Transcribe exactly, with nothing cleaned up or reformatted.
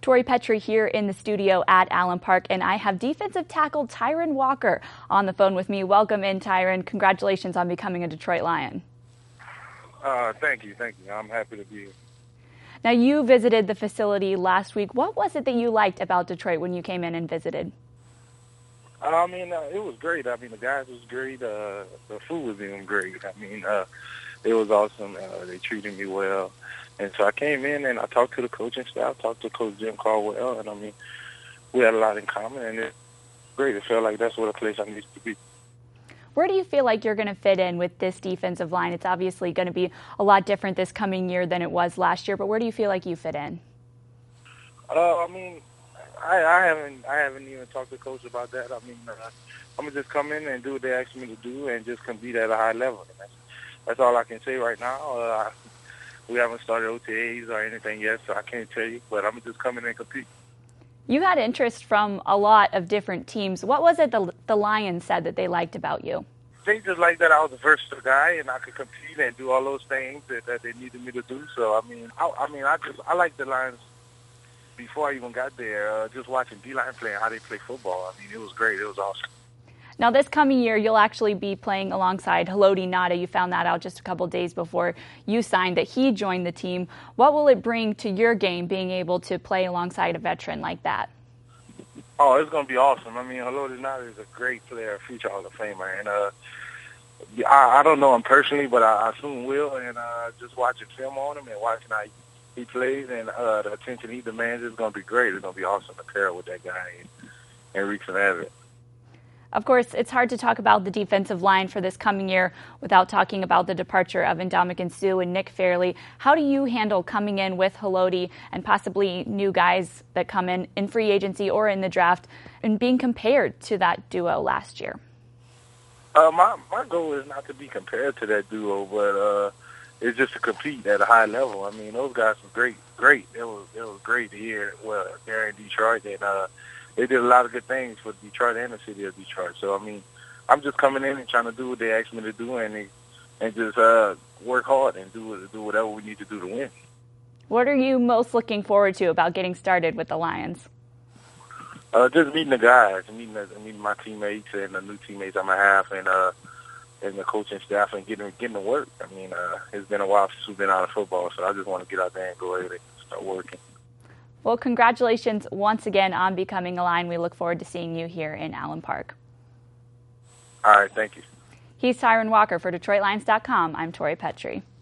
Tori Petrie here in the studio at Allen Park, and I have defensive tackle Tyron Walker on the phone with me. Welcome in, Tyron. Congratulations on becoming a Detroit Lion. Uh, thank you, thank you. I'm happy to be here. Now, you visited the facility last week. What was it that you liked about Detroit when you came in and visited? Uh, I mean, uh, it was great. I mean, the guys was great. Uh, the food was even great. I mean, uh, it was awesome. Uh, they treated me well. And so I came in and I talked to the coaching staff, talked to Coach Jim Caldwell, and I mean, we had a lot in common, and it's great. It felt like that's what a place I needed to be. Where do you feel like you're going to fit in with this defensive line? It's obviously going to be a lot different this coming year than it was last year, but where do you feel like you fit in? Uh, I mean, I, I haven't I haven't even talked to Coach about that. I mean, uh, I'm going to just come in and do what they ask me to do and just compete at a high level. And that's, that's all I can say right now. Uh, we haven't started O T As or anything yet, so I can't tell you, but I'm going to just come in and compete. You had interest from a lot of different teams. What was it the, the Lions said that they liked about you? They just liked that I was a versatile guy and I could compete and do all those things that, that they needed me to do. So, I mean, I, I mean, I just I like the Lions before I even got there. Uh, just watching D-line play and how they play football. I mean, it was great. It was awesome. Now, this coming year, you'll actually be playing alongside Haloti Ngata. You found that out just a couple days before you signed that he joined the team. What will it bring to your game being able to play alongside a veteran like that? Oh, it's going to be awesome. I mean, Haloti Ngata is a great player, a future Hall of Famer. And uh, I, I don't know him personally, but I, I soon will. And uh, just watching film on him and watching how he plays and uh, the attention he demands is going to be great. It's going to be awesome to pair with that guy and, and reach an average. Of course, it's hard to talk about the defensive line for this coming year without talking about the departure of Ndamukong Suh and Nick Fairley. How do you handle coming in with Haloti and possibly new guys that come in in free agency or in the draft and being compared to that duo last year? Uh, my, my goal is not to be compared to that duo, but uh, it's just to compete at a high level. I mean, those guys were great, great. It was, it was great to hear, well, they're in Detroit, and uh, they did a lot of good things for Detroit and the city of Detroit. So, I mean, I'm just coming in and trying to do what they asked me to do and and just uh, work hard and do do whatever we need to do to win. What are you most looking forward to about getting started with the Lions? Uh, just meeting the guys, meeting the, meeting my teammates and the new teammates I'm gonna have, and uh, and the coaching staff, and getting getting to work. I mean, uh, it's been a while since we've been out of football, so I just want to get out there and go ahead and start working. Well, congratulations once again on becoming a Lion. We look forward to seeing you here in Allen Park. All right, thank you. He's Tyron Walker for Detroit Lions dot com. I'm Tori Petrie.